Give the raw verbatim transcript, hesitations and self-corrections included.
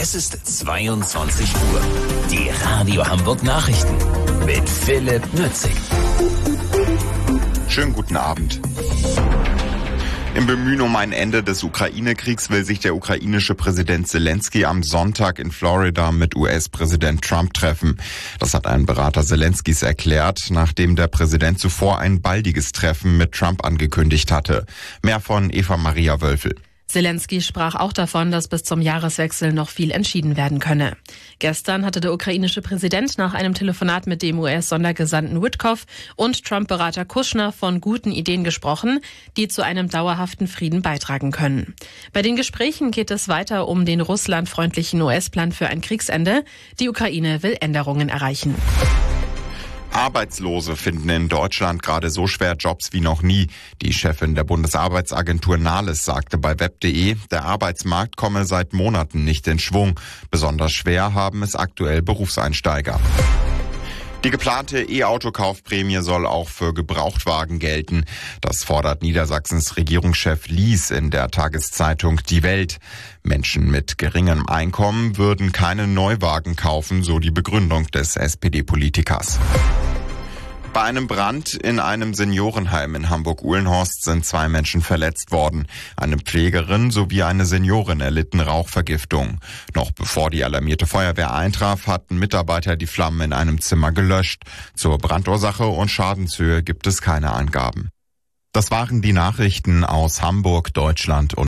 Es ist zweiundzwanzig Uhr. Die Radio Hamburg Nachrichten mit Philipp Nützig. Schönen guten Abend. Im Bemühen um ein Ende des Ukraine-Kriegs will sich der ukrainische Präsident Zelensky am Sonntag in Florida mit U S-Präsident Trump treffen. Das hat ein Berater Zelenskys erklärt, nachdem der Präsident zuvor ein baldiges Treffen mit Trump angekündigt hatte. Mehr von Eva Maria Wölfel. Zelensky sprach auch davon, dass bis zum Jahreswechsel noch viel entschieden werden könne. Gestern hatte der ukrainische Präsident nach einem Telefonat mit dem U S-Sondergesandten Witkoff und Trump-Berater Kushner von guten Ideen gesprochen, die zu einem dauerhaften Frieden beitragen können. Bei den Gesprächen geht es weiter um den russlandfreundlichen U S-Plan für ein Kriegsende. Die Ukraine will Änderungen erreichen. Arbeitslose finden in Deutschland gerade so schwer Jobs wie noch nie. Die Chefin der Bundesarbeitsagentur Nahles sagte bei web punkt de, der Arbeitsmarkt komme seit Monaten nicht in Schwung. Besonders schwer haben es aktuell Berufseinsteiger. Die geplante E-Auto-Kaufprämie soll auch für Gebrauchtwagen gelten. Das fordert Niedersachsens Regierungschef Lies in der Tageszeitung Die Welt. Menschen mit geringem Einkommen würden keine Neuwagen kaufen, so die Begründung des S P D-Politikers. Bei einem Brand in einem Seniorenheim in Hamburg-Uhlenhorst sind zwei Menschen verletzt worden. Eine Pflegerin sowie eine Seniorin erlitten Rauchvergiftung. Noch bevor die alarmierte Feuerwehr eintraf, hatten Mitarbeiter die Flammen in einem Zimmer gelöscht. Zur Brandursache und Schadenshöhe gibt es keine Angaben. Das waren die Nachrichten aus Hamburg, Deutschland und